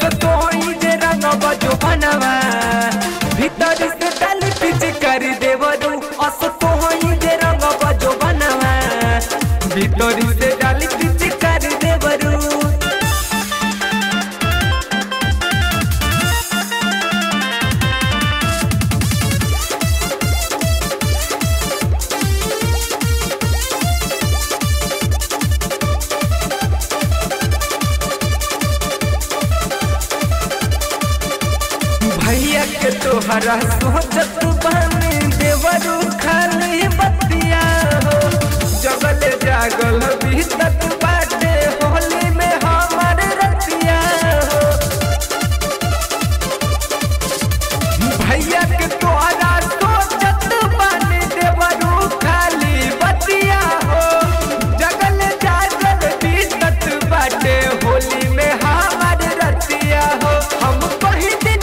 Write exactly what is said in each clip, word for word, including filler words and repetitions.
तोई जे रंग बजो बनवा भीतर से डाली पिच कर देवरू अस तोई जे रंग बजो बनवा भीतर से डाली पिच कर देवरू। भैया के तोहरा सोचत बानी देवरू खाली बतिया हो जगल जागल बीतत बाटे होली में हमार रतिया हो। भैया के तोहरा सोचत बानी देवरू खाली बतिया हो जगल जागल बीतत बाटे होली में हमार रतिया हो। हम कहीं दिन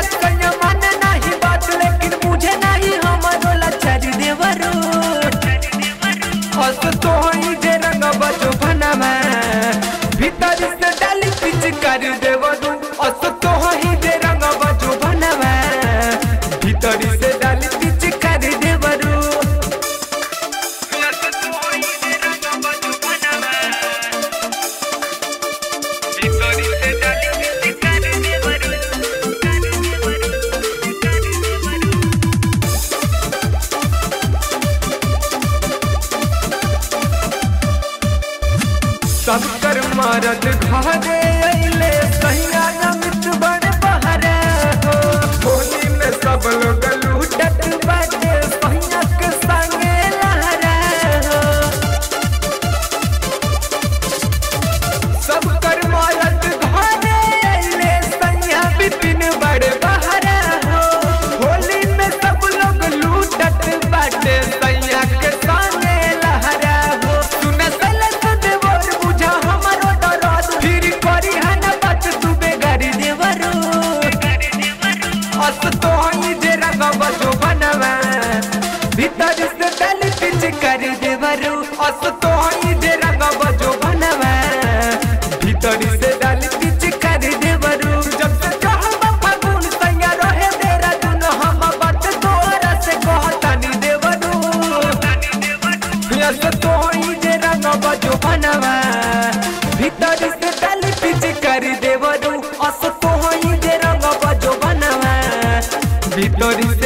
भीतर से डाली पिच कर देवरू अस तोही जे रंग बजो बनवा भीतर से डाली पिच कर देवरू। सब कर मरद घरे अइले सहिया नमित बड़ बहरे हो होली में सब लोग लूटत बाटे सहिया के संगे लहरे हो। सब कर मरद घरे अइले सहिया बिपिन बड़ बहरे हो होली में सब लोग लूटत बाटे सहिया के संगे लहरे हो। सुन अस तोही जे रंग बजो बनवा भीतर से डाली पिच कर देवरू अस तोही जे रंग बजो बनवा भीतर से डाली पिच कर देवरू। जब से कहब फागुन सैया रहे तेरा दुन हम बात तोरा से कहतानी देवरू अस तोही जे रंग बजो बनवा भीतर से डाली पिच कर देवरू अस तोही जे रंग बजो बनवा भीतर